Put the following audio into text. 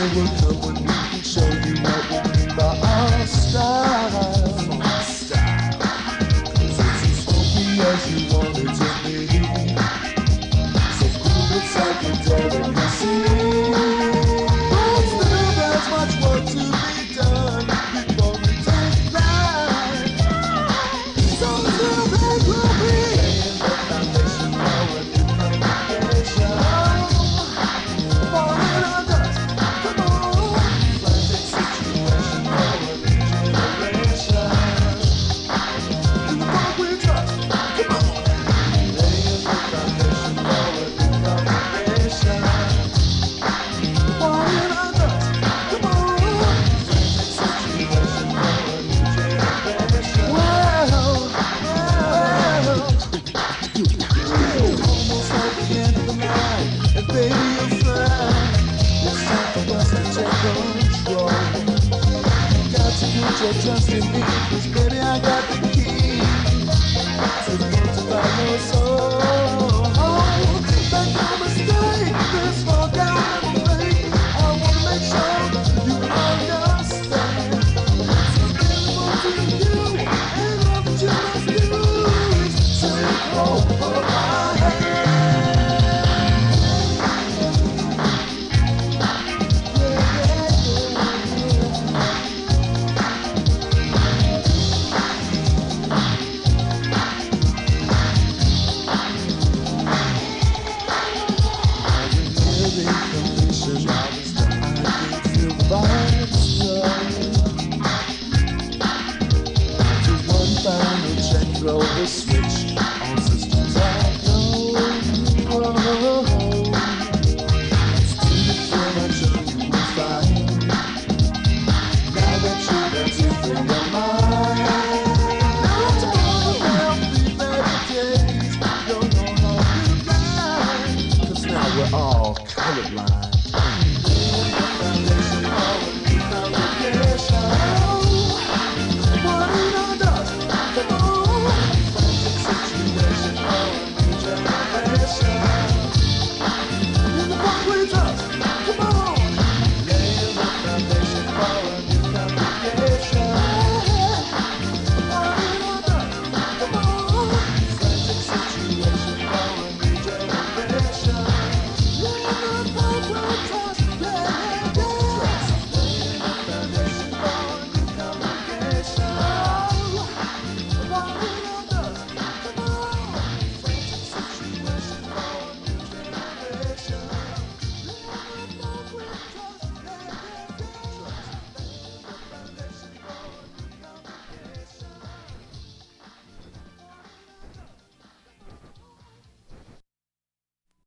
will come with me and show you what we mean by our style. Cause it's as funky as you want it to be. So cool with psychedelic and see. But still there's much work to be done before we take flight. So still there will be laying the foundation for a new communication. Falling under, come on. Planting situation for a new generation. In the world we trust, come on. Laying the foundation for a new communication. Falling under, come on. Planting situation for a new generation. Almost at the end of the night, and baby you're fine. It's time for us to take control. Got to put your trust in me, 'cause baby I got the key to multiply your soul. Make no mistake, this far down the lane. I wanna make sure you understand. It's available to you, and all that you must do is take hold of my hand. Throw the switch, all systems are go. It's too much of you will find. Now that you've got to free your mind. Now tomorrow there'll be better days. Don't know how to blind. 'Cause now we're all colorblind.